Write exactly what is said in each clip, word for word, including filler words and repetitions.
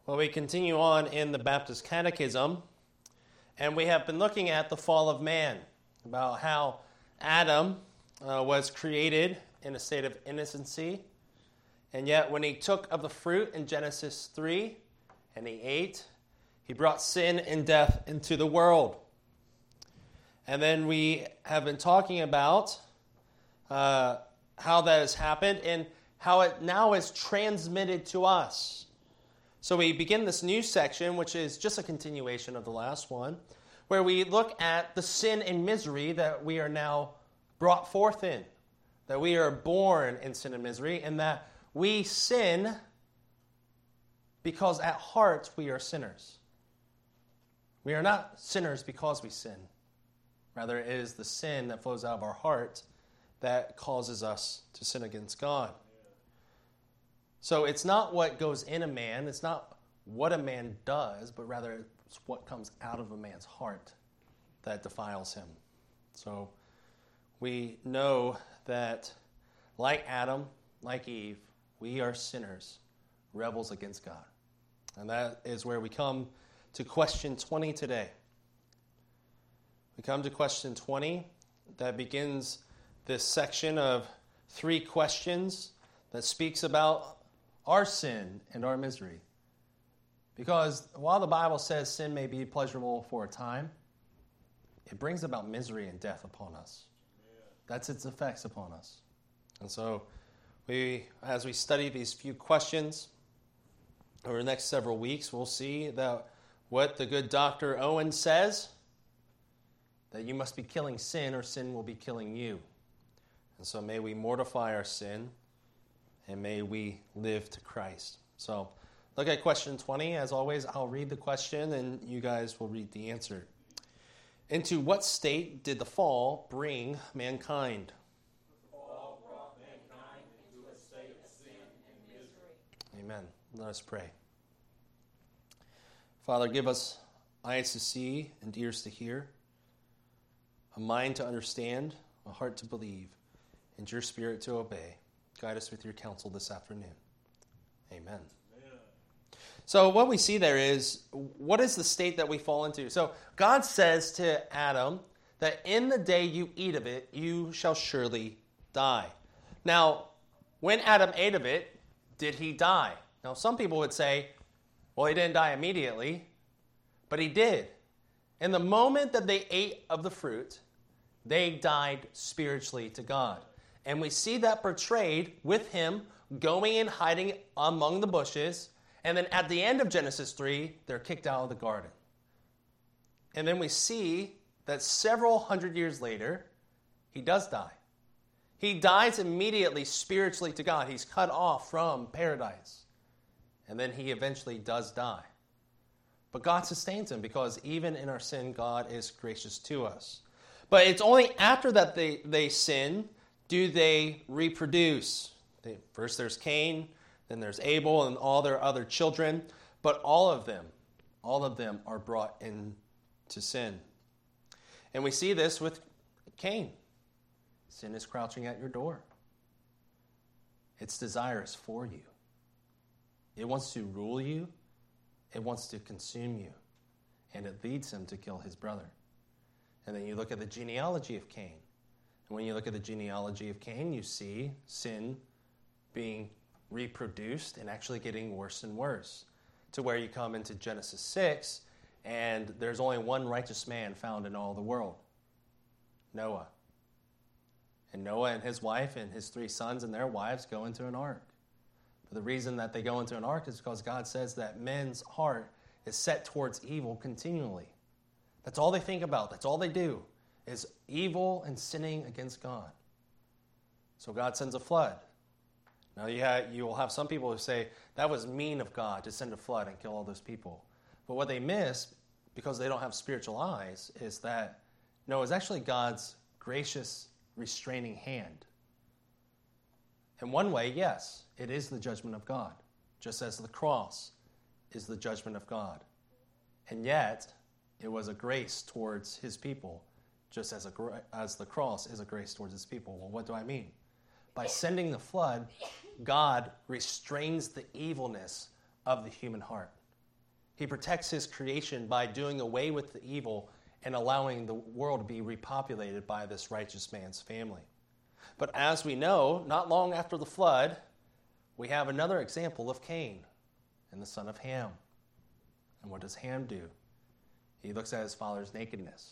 Well, we continue on in the Baptist Catechism, and we have been looking at the fall of man, about how Adam uh, was created in a state of innocency, and yet when he took of the fruit in Genesis three, and he ate, he brought sin and death into the world. And then we have been talking about uh, how that has happened and how it now is transmitted to us. So we begin this new section, which is just a continuation of the last one, where we look at the sin and misery that we are now brought forth in, that we are born in sin and misery, and that we sin because at heart we are sinners. We are not sinners because we sin. Rather, it is the sin that flows out of our heart that causes us to sin against God. So it's not what goes in a man, it's not what a man does, but rather it's what comes out of a man's heart that defiles him. So we know that like Adam, like Eve, we are sinners, rebels against God. And that is where we come to question twenty today. We come to question twenty that begins this section of three questions that speaks about our sin and our misery. Because while the Bible says sin may be pleasurable for a time, it brings about misery and death upon us. That's its effects upon us. And so, we, as we study these few questions over the next several weeks, we'll see that what the good Doctor Owen says, that you must be killing sin or sin will be killing you. And so may we mortify our sin, and may we live to Christ. So look at question twenty. As always, I'll read the question, and you guys will read the answer. Into what state did the fall bring mankind? The fall brought mankind into a state of sin and misery. Amen. Let us pray. Father, give us eyes to see and ears to hear, a mind to understand, a heart to believe, and your spirit to obey. Guide us with your counsel this afternoon. Amen. Amen. So what we see there is, what is the state that we fall into? So God says to Adam that in the day you eat of it, you shall surely die. Now, when Adam ate of it, did he die? Now, some people would say, well, he didn't die immediately, but he did. In the moment that they ate of the fruit, they died spiritually to God. And we see that portrayed with him going and hiding among the bushes. And then at the end of Genesis three, they're kicked out of the garden. And then we see that several hundred years later, he does die. He dies immediately spiritually to God. He's cut off from paradise. And then he eventually does die. But God sustains him because even in our sin, God is gracious to us. But it's only after that they, they sin do they reproduce. They, first there's Cain, then there's Abel and all their other children. But all of them, all of them are brought into sin. And we see this with Cain. Sin is crouching at your door. It's desirous for you. It wants to rule you. It wants to consume you. And it leads him to kill his brother. And then you look at the genealogy of Cain. And when you look at the genealogy of Cain, you see sin being reproduced and actually getting worse and worse. To where you come into Genesis six, and there's only one righteous man found in all the world. Noah. And Noah and his wife and his three sons and their wives go into an ark. But the reason that they go into an ark is because God says that men's heart is set towards evil continually. That's all they think about. That's all they do is evil and sinning against God. So God sends a flood. Now you, have, you will have some people who say, that was mean of God to send a flood and kill all those people. But what they miss, because they don't have spiritual eyes, is that, no, it's actually God's gracious, restraining hand. In one way, yes, it is the judgment of God, just as the cross is the judgment of God. And yet, it was a grace towards his people, just as, a, as the cross is a grace towards his people. Well, what do I mean? By sending the flood, God restrains the evilness of the human heart. He protects his creation by doing away with the evil and allowing the world to be repopulated by this righteous man's family. But as we know, not long after the flood, we have another example of Cain and the son of Ham. And what does Ham do? He looks at his father's nakedness.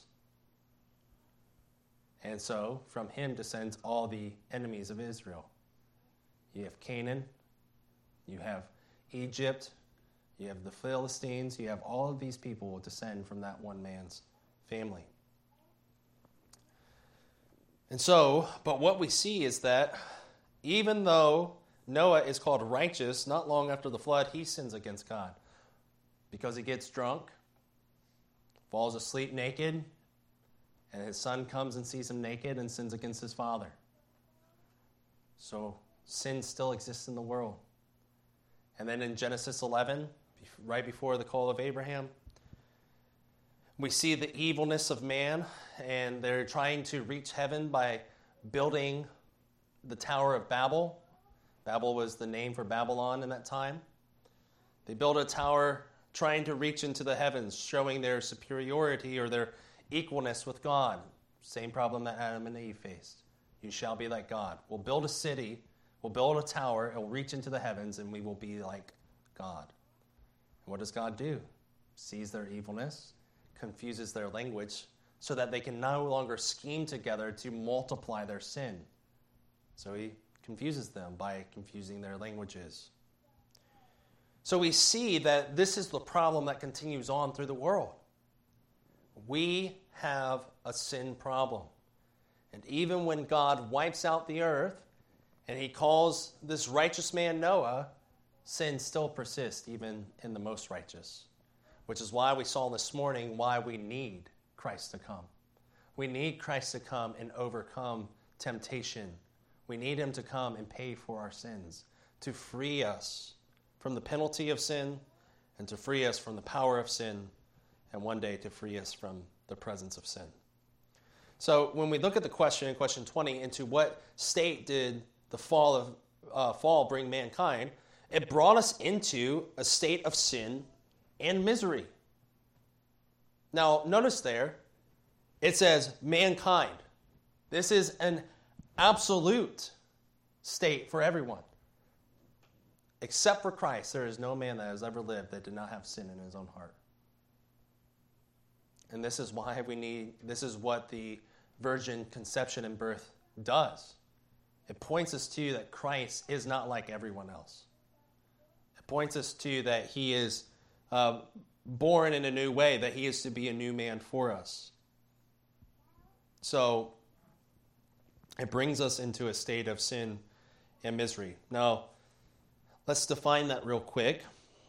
And so, from him descends all the enemies of Israel. You have Canaan, you have Egypt, you have the Philistines, you have all of these people descend from that one man's family. And so, but what we see is that even though Noah is called righteous, not long after the flood, he sins against God because he gets drunk, falls asleep naked, and his son comes and sees him naked and sins against his father. So sin still exists in the world. And then in Genesis eleven, right before the call of Abraham, we see the evilness of man, and they're trying to reach heaven by building the Tower of Babel. Babel was the name for Babylon in that time. They built a tower trying to reach into the heavens, showing their superiority or their equalness with God. Same problem that Adam and Eve faced. You shall be like God. We'll build a city, we'll build a tower, it will reach into the heavens, and we will be like God. And what does God do? Sees their evilness, confuses their language, so that they can no longer scheme together to multiply their sin. So he confuses them by confusing their languages. So we see that this is the problem that continues on through the world. We have a sin problem. And even when God wipes out the earth and he calls this righteous man Noah, sin still persists even in the most righteous. Which is why we saw this morning why we need Christ to come. We need Christ to come and overcome temptation. We need him to come and pay for our sins, to free us from the penalty of sin and to free us from the power of sin, and one day to free us from the presence of sin. So when we look at the question in question twenty, into what state did the fall of uh, fall bring mankind, it brought us into a state of sin and misery. Now, notice there, it says mankind. This is an absolute state for everyone. Except for Christ, there is no man that has ever lived that did not have sin in his own heart. And this is why we need, this is what the virgin conception and birth does. It points us to that Christ is not like everyone else. It points us to that he is uh, born in a new way, that he is to be a new man for us. So it brings us into a state of sin and misery. Now, let's define that real quick.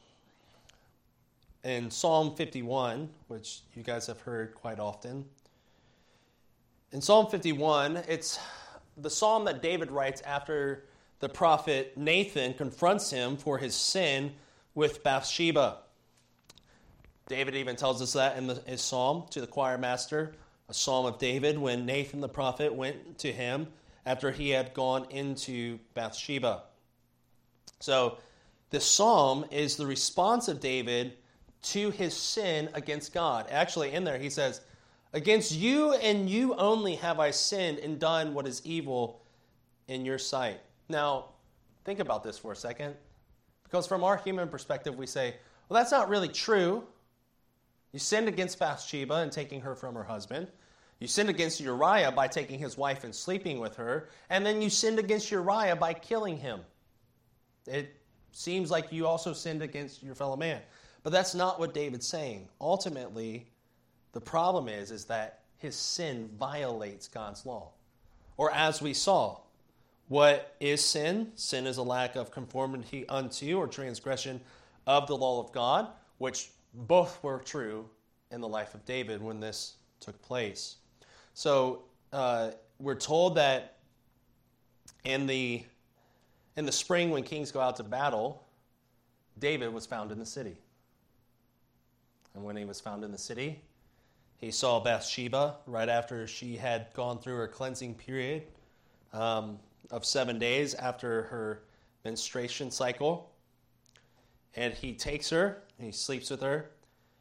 In Psalm fifty-one, which you guys have heard quite often, in Psalm fifty-one, it's the psalm that David writes after the prophet Nathan confronts him for his sin with Bathsheba. David even tells us that in the, his psalm to the choir master, a psalm of David, when Nathan the prophet went to him after he had gone into Bathsheba. So this psalm is the response of David to his sin against God. Actually, in there he says, "Against you and you only have I sinned and done what is evil in your sight." Now, think about this for a second. Because from our human perspective, we say, well, that's not really true. You sinned against Bathsheba and taking her from her husband. You sinned against Uriah by taking his wife and sleeping with her. And then you sinned against Uriah by killing him. It seems like you also sinned against your fellow man. But that's not what David's saying. Ultimately, the problem is, is that his sin violates God's law. Or as we saw, what is sin? Sin is a lack of conformity unto or transgression of the law of God, which both were true in the life of David when this took place. So uh, we're told that in the in the spring when kings go out to battle, David was found in the city. And when he was found in the city, he saw Bathsheba right after she had gone through her cleansing period um, of seven days after her menstruation cycle. And he takes her, and he sleeps with her,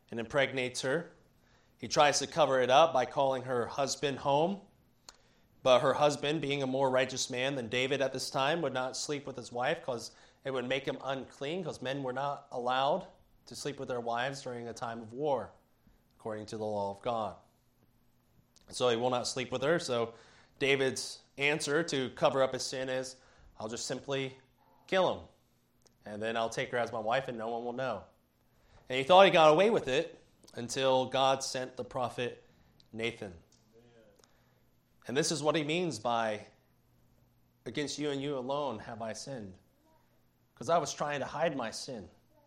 and impregnates her. He tries to cover it up by calling her husband home. But her husband, being a more righteous man than David at this time, would not sleep with his wife because it would make him unclean, because men were not allowed to sleep with their wives during a time of war, according to the law of God. So he will not sleep with her. So David's answer to cover up his sin is, I'll just simply kill him. And then I'll take her as my wife and no one will know. And he thought he got away with it until God sent the prophet Nathan. And this is what he means by, against you and you alone have I sinned. Because I was trying to hide my sin.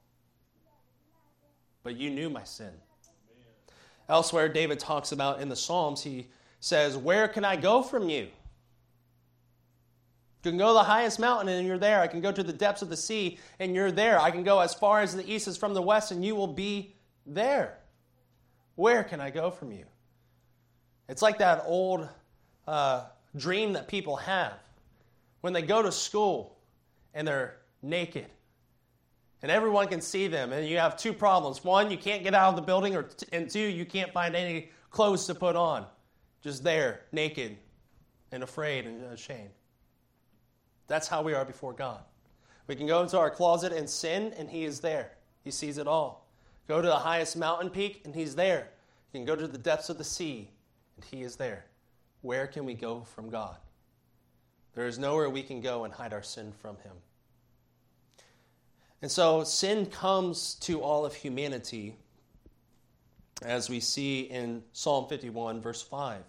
But you knew my sin. Elsewhere, David talks about in the Psalms, he says, where can I go from you? You can go to the highest mountain and you're there. I can go to the depths of the sea and you're there. I can go as far as the east is from the west and you will be there. Where can I go from you? It's like that old uh, dream that people have when they go to school and they're naked and everyone can see them, and you have two problems. One, you can't get out of the building, or t- and two, you can't find any clothes to put on. Just there, naked and afraid and ashamed. That's how we are before God. We can go into our closet and sin, and he is there. He sees it all. Go to the highest mountain peak, and he's there. You can go to the depths of the sea, and he is there. Where can we go from God? There is nowhere we can go and hide our sin from him. And so sin comes to all of humanity, as we see in Psalm fifty-one, verse five.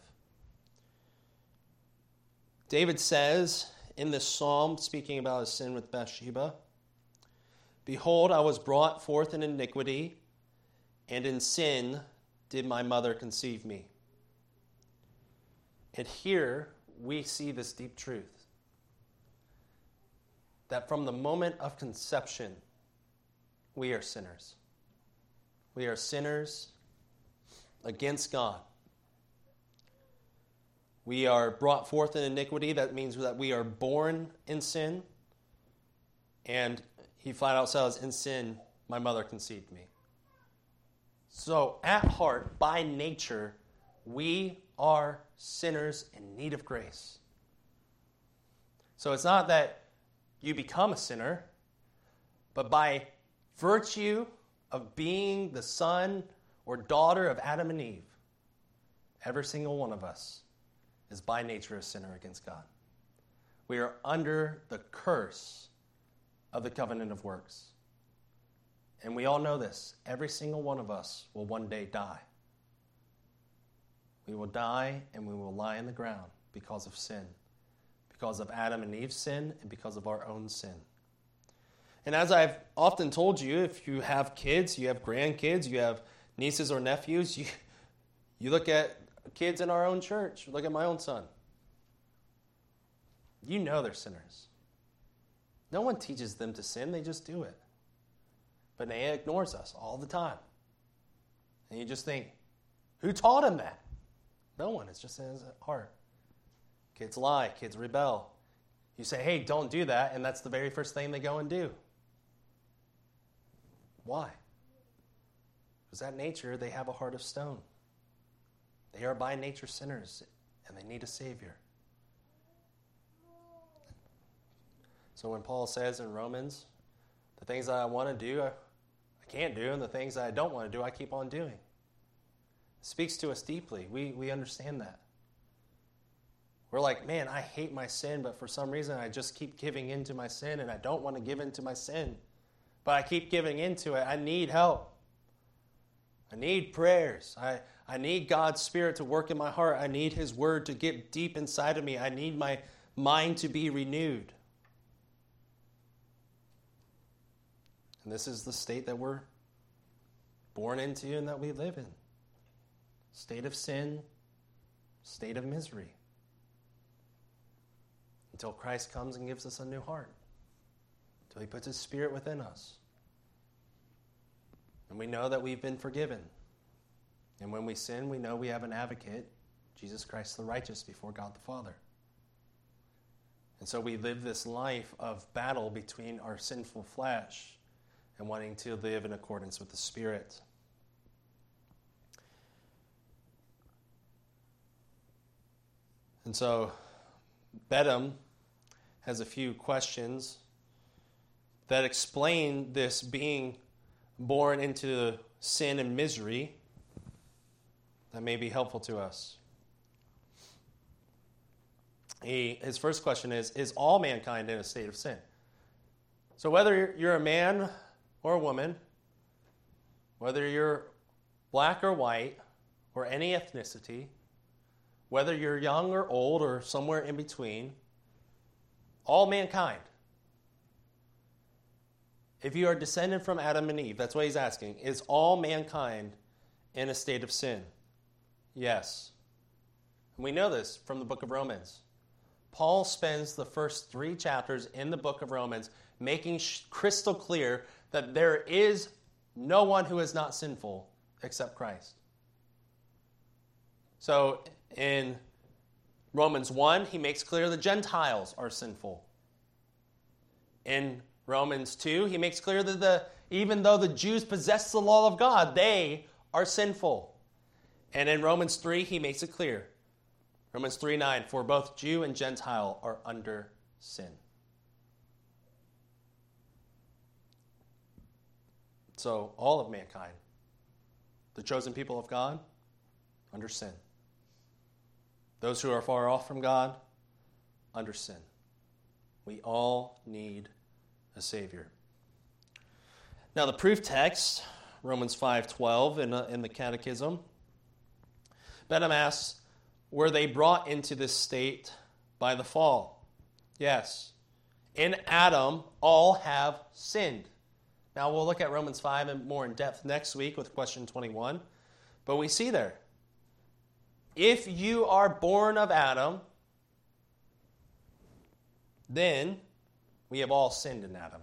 David says in this psalm, speaking about his sin with Bathsheba, behold, I was brought forth in iniquity, and in sin did my mother conceive me. And here we see this deep truth, that from the moment of conception, we are sinners. We are sinners against God. We are brought forth in iniquity. That means that we are born in sin. And he flat out says, in sin, my mother conceived me. So at heart, by nature, we are sinners in need of grace. So it's not that you become a sinner, but by virtue of being the son or daughter of Adam and Eve, every single one of us is by nature a sinner against God. We are under the curse of the covenant of works. And we all know this. Every single one of us will one day die. We will die and we will lie in the ground because of sin. Because of Adam and Eve's sin and because of our own sin. And as I've often told you, if you have kids, you have grandkids, you have nieces or nephews, you, you look at kids in our own church, look at my own son. You know they're sinners. No one teaches them to sin, they just do it. But Naya ignores us all the time. And you just think, who taught him that? No one, it's just in his heart. Kids lie, kids rebel. You say, hey, don't do that, and that's the very first thing they go and do. Why? Because at nature, they have a heart of stone. They are by nature sinners, and they need a Savior. So when Paul says in Romans, the things that I want to do, I, I can't do, and the things that I don't want to do, I keep on doing. It speaks to us deeply. We, we understand that. We're like, man, I hate my sin, but for some reason I just keep giving in to my sin, and I don't want to give in to my sin. But I keep giving into it. I need help. I need prayers. I, I need God's Spirit to work in my heart. I need His Word to get deep inside of me. I need my mind to be renewed. And this is the state that we're born into and that we live in. State of sin, state of misery. Until Christ comes and gives us a new heart. Until He puts His Spirit within us. And we know that we've been forgiven. And when we sin, we know we have an advocate, Jesus Christ the righteous, before God the Father. And so we live this life of battle between our sinful flesh and wanting to live in accordance with the Spirit. And so Bedham has a few questions that explain this being born into sin and misery that may be helpful to us. He, his first question is, is all mankind in a state of sin? So whether you're, you're a man or a woman, whether you're black or white, or any ethnicity, whether you're young or old or somewhere in between, all mankind. If you are descended from Adam and Eve, that's what he's asking, is all mankind in a state of sin? Yes. And we know this from the book of Romans. Paul spends the first three chapters in the book of Romans making sh- crystal clear that there is no one who is not sinful except Christ. So in Romans one, he makes clear the Gentiles are sinful. In Romans two, he makes clear that the, even though the Jews possess the law of God, they are sinful. And in Romans three, he makes it clear. Romans three nine, for both Jew and Gentile are under sin. So all of mankind, the chosen people of God, under sin. Those who are far off from God, under sin. We all need a Savior. Now the proof text, Romans five twelve in, uh, in the Catechism, Bedham asks, were they brought into this state by the fall? Yes. In Adam, all have sinned. Now we'll look at Romans five in more in depth next week with question twenty-one. But we see there, if you are born of Adam, then we have all sinned in Adam.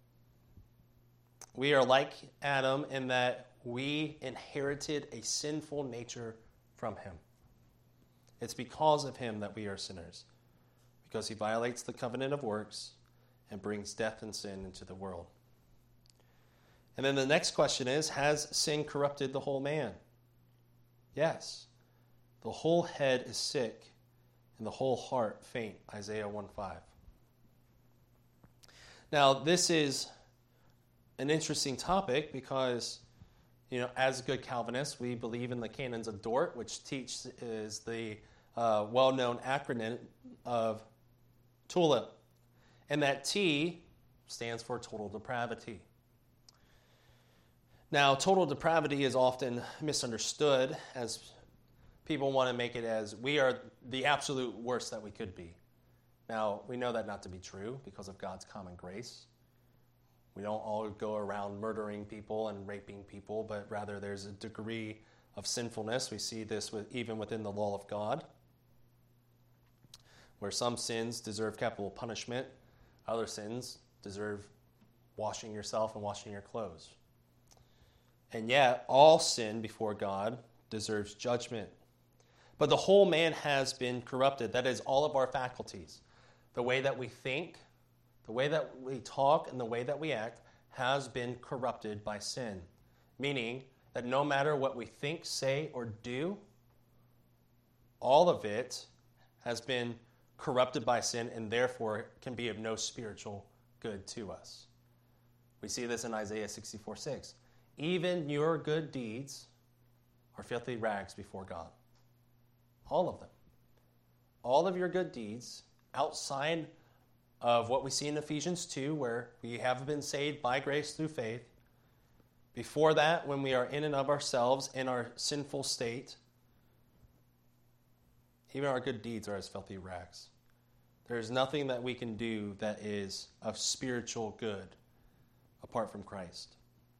We are like Adam in that we inherited a sinful nature from him. It's because of him that we are sinners, because he violates the covenant of works and brings death and sin into the world. And then the next question is, has sin corrupted the whole man? Yes. The whole head is sick, and the whole heart faint, Isaiah one five. Now, this is an interesting topic because, you know, as good Calvinists, we believe in the canons of Dort, which teach is the uh, well-known acronym of TULIP. And that T stands for total depravity. Now, total depravity is often misunderstood as people want to make it as we are the absolute worst that we could be. Now, we know that not to be true because of God's common grace. We don't all go around murdering people and raping people, but rather there's a degree of sinfulness. We see this with, even within the law of God, where some sins deserve capital punishment, other sins deserve washing yourself and washing your clothes. And yet, all sin before God deserves judgment. But the whole man has been corrupted. That is, all of our faculties. The way that we think, the way that we talk, and the way that we act has been corrupted by sin. Meaning that no matter what we think, say, or do, all of it has been corrupted by sin and therefore can be of no spiritual good to us. We see this in Isaiah sixty-four six. Even your good deeds are filthy rags before God. All of them. All of your good deeds, outside of what we see in Ephesians two, where we have been saved by grace through faith. Before that, when we are in and of ourselves in our sinful state, even our good deeds are as filthy rags. There is nothing that we can do that is of spiritual good apart from Christ.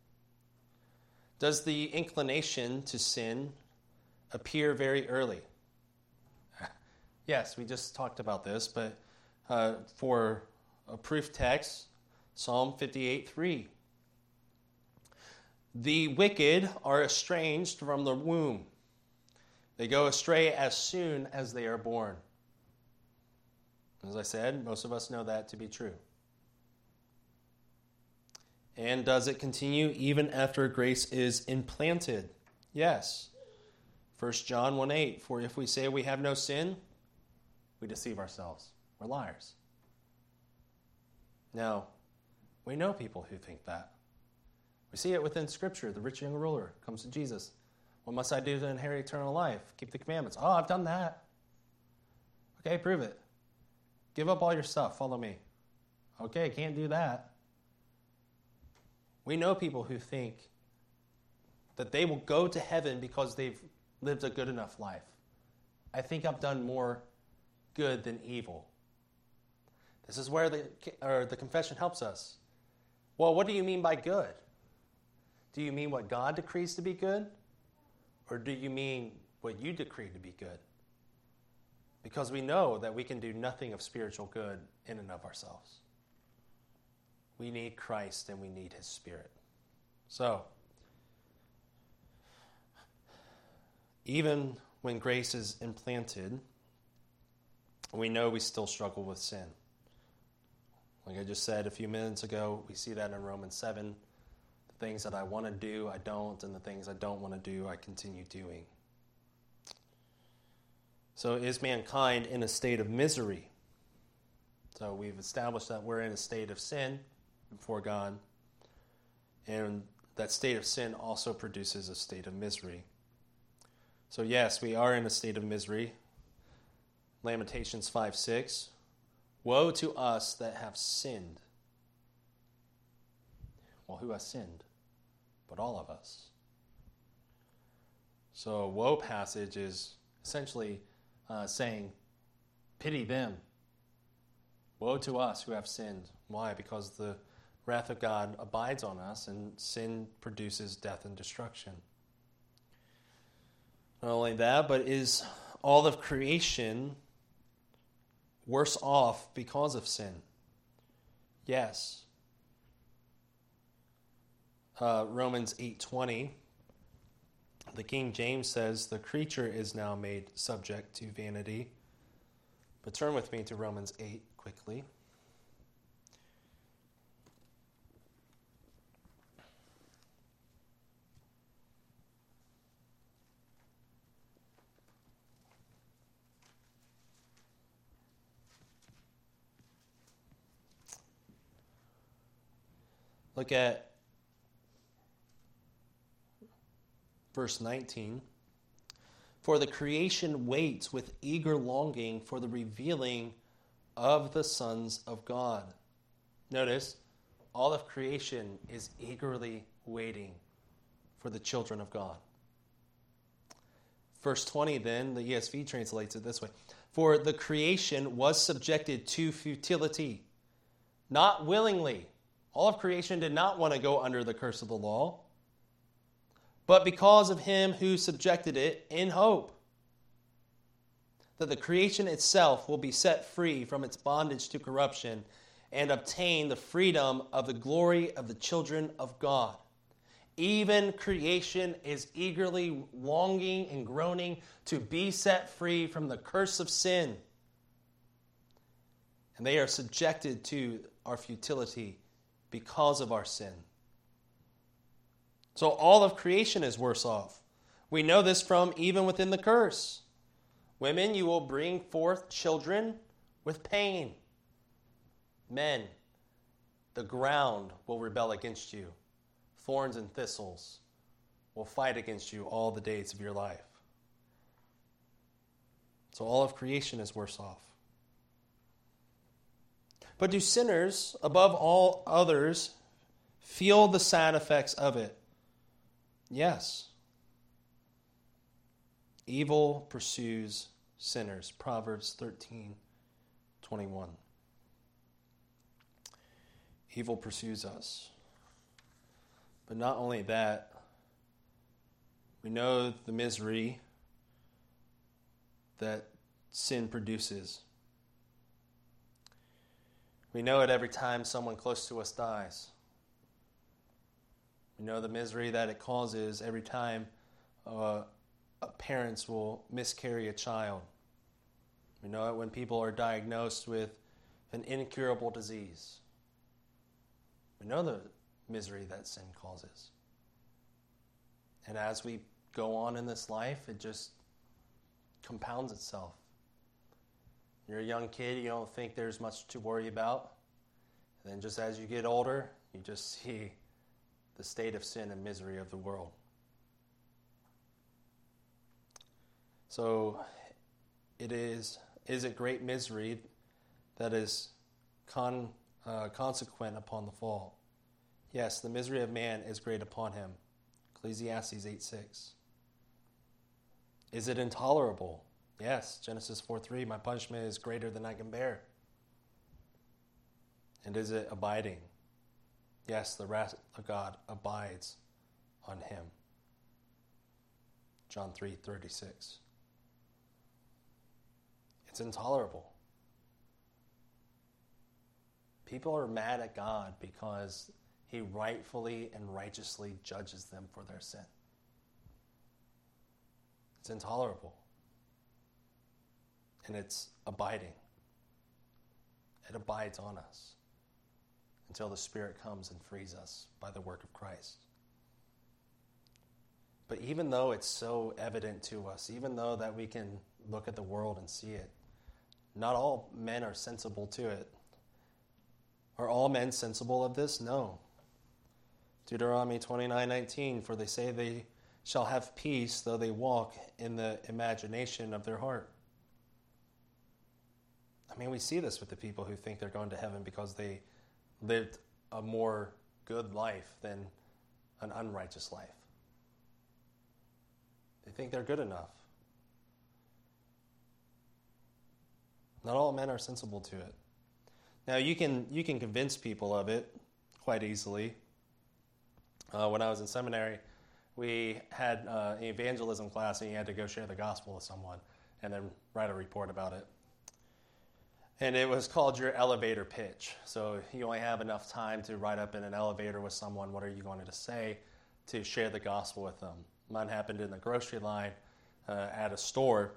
Does the inclination to sin appear very early? Yes, we just talked about this, but uh, for a proof text, Psalm fifty-eight three. The wicked are estranged from the womb. They go astray as soon as they are born. As I said, most of us know that to be true. And does it continue even after grace is implanted? Yes. First John one eight, for if we say we have no sin, we deceive ourselves. We're liars. Now, we know people who think that. We see it within Scripture. The rich young ruler comes to Jesus. What must I do to inherit eternal life? Keep the commandments. Oh, I've done that. Okay, prove it. Give up all your stuff. Follow me. Okay, can't do that. We know people who think that they will go to heaven because they've lived a good enough life. I think I've done more good than evil. This is where the, or the confession helps us. Well, what do you mean by good? Do you mean what God decrees to be good? Or do you mean what you decree to be good? Because we know that we can do nothing of spiritual good in and of ourselves. We need Christ and we need His Spirit. So, even when grace is implanted, we know we still struggle with sin. Like I just said a few minutes ago, we see that in Romans seven. The things that I want to do, I don't, and the things I don't want to do, I continue doing. So is mankind in a state of misery? So we've established that we're in a state of sin before God, and that state of sin also produces a state of misery. So yes, we are in a state of misery. Lamentations five six. Woe to us that have sinned. Well, who has sinned? But all of us. So a woe passage is essentially uh, saying, pity them. Woe to us who have sinned. Why? Because the wrath of God abides on us, and sin produces death and destruction. Not only that, but is all of creation worse off because of sin? Yes. Uh, Romans eight twenty, the King James says, the creature is now made subject to vanity. But turn with me to Romans eight quickly. Look at verse nineteen. For the creation waits with eager longing for the revealing of the sons of God. Notice, all of creation is eagerly waiting for the children of God. Verse twenty then, the E S V translates it this way. For the creation was subjected to futility, not willingly. All of creation did not want to go under the curse of the law, but because of Him who subjected it, in hope that the creation itself will be set free from its bondage to corruption and obtain the freedom of the glory of the children of God. Even creation is eagerly longing and groaning to be set free from the curse of sin. And they are subjected to our futility because of our sin. So all of creation is worse off. We know this from even within the curse. Women, you will bring forth children with pain. Men, the ground will rebel against you. Thorns and thistles will fight against you all the days of your life. So all of creation is worse off. But do sinners, above all others, feel the sad effects of it? Yes. Evil pursues sinners. Proverbs thirteen twenty-one. Evil pursues us. But not only that, we know the misery that sin produces. We know it every time someone close to us dies. We know the misery that it causes every time uh, parents will miscarry a child. We know it when people are diagnosed with an incurable disease. We know the misery that sin causes. And as we go on in this life, it just compounds itself. you're a young kid, you don't think there's much to worry about. And then just as you get older, you just see the state of sin and misery of the world. So it is, is it great misery that is con, uh, consequent upon the fall? Yes, the misery of man is great upon him. Ecclesiastes eight six. Is it intolerable? Yes, Genesis four three, my punishment is greater than I can bear. And is it abiding? Yes, the wrath of God abides on him. John three thirty-six. It's intolerable. People are mad at God because he rightfully and righteously judges them for their sin. It's intolerable. And it's abiding. It abides on us until the Spirit comes and frees us by the work of Christ. But even though it's so evident to us, even though that we can look at the world and see it, not all men are sensible to it. Are all men sensible of this? No. Deuteronomy twenty-nine nineteen, for they say they shall have peace, though they walk in the imagination of their heart. I mean, we see this with the people who think they're going to heaven because they lived a more good life than an unrighteous life. They think they're good enough. Not all men are sensible to it. Now, you can you can convince people of it quite easily. Uh, when I was in seminary, we had uh, an evangelism class, and you had to go share the gospel with someone and then write a report about it. And it was called your elevator pitch. So you only have enough time to ride up in an elevator with someone. What are you going to say to share the gospel with them? Mine happened in the grocery line uh, at a store.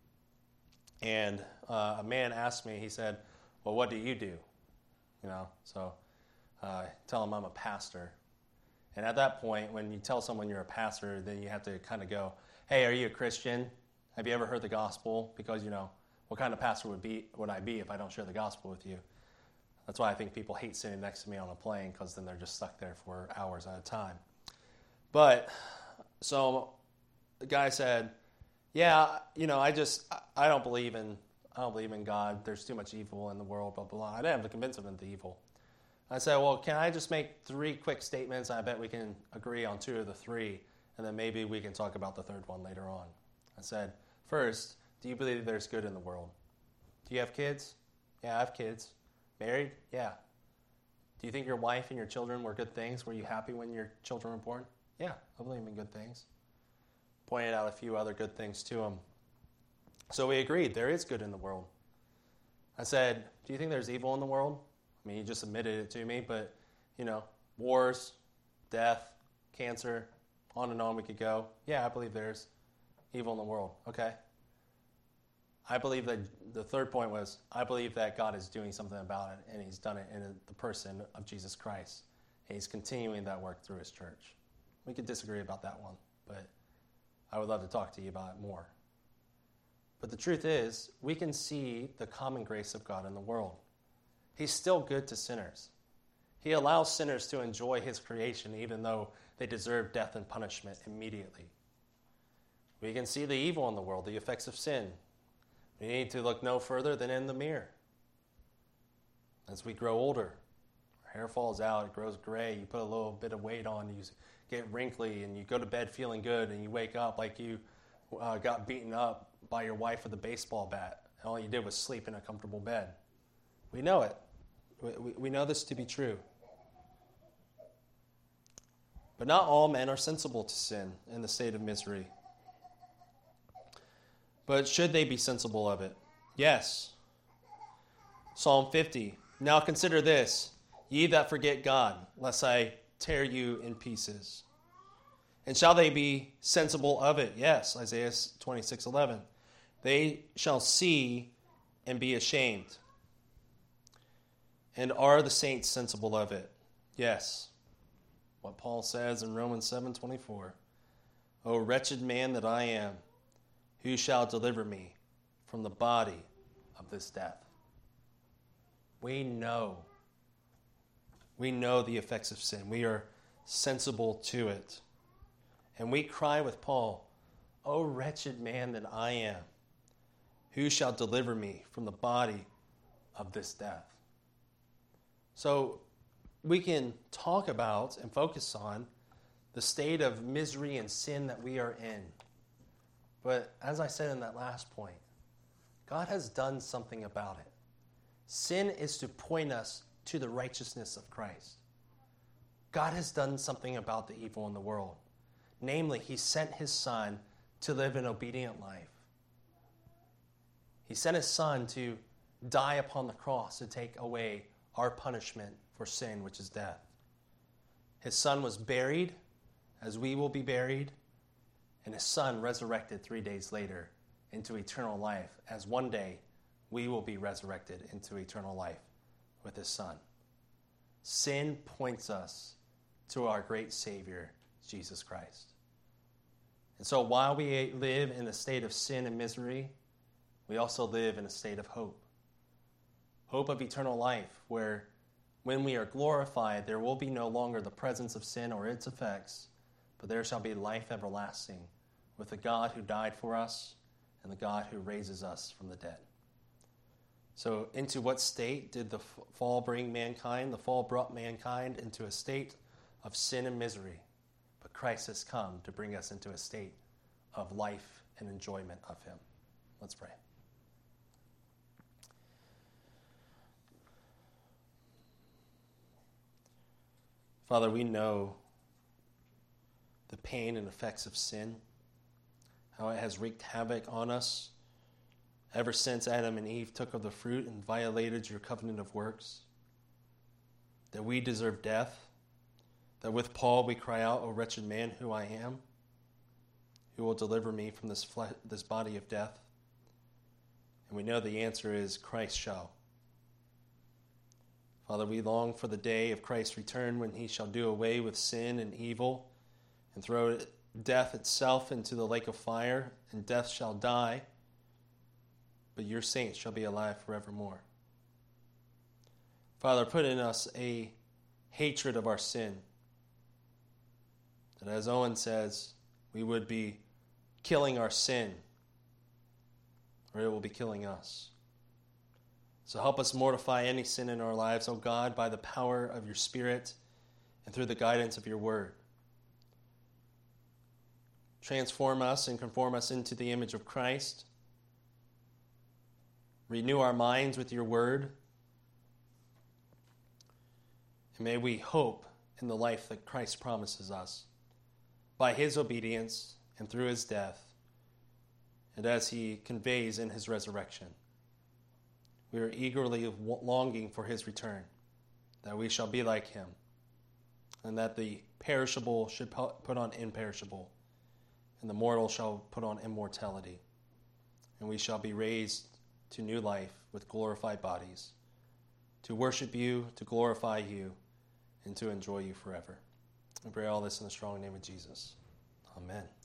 And uh, a man asked me, he said, well, what do you do? You know, so uh, tell him I'm a pastor. And at that point, when you tell someone you're a pastor, then you have to kind of go, hey, are you a Christian? Have you ever heard the gospel? Because, you know, what kind of pastor would be would I be if I don't share the gospel with you? That's why I think people hate sitting next to me on a plane, because then they're just stuck there for hours at a time. But, so the guy said, yeah, you know, I just, I don't believe in, I don't believe in God. There's too much evil in the world, blah, blah, blah. I didn't have to convince him of the evil. I said, well, can I just make three quick statements? I bet we can agree on two of the three, and then maybe we can talk about the third one later on. I said, first, do you believe there's good in the world? Do you have kids? Yeah, I have kids. Married? Yeah. Do you think your wife and your children were good things? Were you happy when your children were born? Yeah, I believe in good things. Pointed out a few other good things to him. So we agreed, there is good in the world. I said, do you think there's evil in the world? I mean, he just admitted it to me, but, you know, wars, death, cancer, on and on we could go. Yeah, I believe there's evil in the world. Okay. I believe that the third point was, I believe that God is doing something about it, and he's done it in the person of Jesus Christ. And he's continuing that work through his church. We could disagree about that one, but I would love to talk to you about it more. But the truth is, we can see the common grace of God in the world. He's still good to sinners. He allows sinners to enjoy his creation even though they deserve death and punishment immediately. We can see the evil in the world, the effects of sin. We need to look no further than in the mirror. As we grow older, our hair falls out, it grows gray, you put a little bit of weight on, you get wrinkly, and you go to bed feeling good, and you wake up like you uh, got beaten up by your wife with a baseball bat, and all you did was sleep in a comfortable bed. We know it. We, we know this to be true. But not all men are sensible to sin in the state of misery. But should they be sensible of it? Yes. Psalm fifty. Now consider this, ye that forget God, lest I tear you in pieces. And shall they be sensible of it? Yes. Isaiah twenty-six eleven. They shall see and be ashamed. And are the saints sensible of it? Yes. What Paul says in Romans seven twenty-four. O wretched man that I am, who shall deliver me from the body of this death. We know. We know the effects of sin. We are sensible to it. And we cry with Paul, "O wretched man that I am, who shall deliver me from the body of this death?" So we can talk about and focus on the state of misery and sin that we are in. But as I said in that last point, God has done something about it. Sin is to point us to the righteousness of Christ. God has done something about the evil in the world. Namely, he sent his Son to live an obedient life. He sent his Son to die upon the cross to take away our punishment for sin, which is death. His Son was buried as we will be buried, and his Son resurrected three days later into eternal life, as one day we will be resurrected into eternal life with his Son. Sin points us to our great Savior, Jesus Christ. And so while we live in a state of sin and misery, we also live in a state of hope. Hope of eternal life, where when we are glorified, there will be no longer the presence of sin or its effects, but there shall be life everlasting with the God who died for us and the God who raises us from the dead. So into what state did the fall bring mankind? The fall brought mankind into a state of sin and misery. But Christ has come to bring us into a state of life and enjoyment of him. Let's pray. Father, we know the pain and effects of sin, how it has wreaked havoc on us ever since Adam and Eve took of the fruit and violated your covenant of works, that we deserve death, that with Paul we cry out, "O wretched man who I am, who will deliver me from this flesh, this body of death?" And we know the answer is Christ shall. Father, we long for the day of Christ's return when he shall do away with sin and evil and throw death itself into the lake of fire, and death shall die, but your saints shall be alive forevermore. Father, put in us a hatred of our sin, that as Owen says, we would be killing our sin, or it will be killing us. So help us mortify any sin in our lives, O God, by the power of your Spirit and through the guidance of your word. Transform us and conform us into the image of Christ. Renew our minds with your word. And may we hope in the life that Christ promises us by his obedience and through his death, and as he conveys in his resurrection. We are eagerly longing for his return, that we shall be like him, and that the perishable should put on imperishable, and the mortal shall put on immortality, and we shall be raised to new life with glorified bodies, to worship you, to glorify you, and to enjoy you forever. We pray all this in the strong name of Jesus. Amen.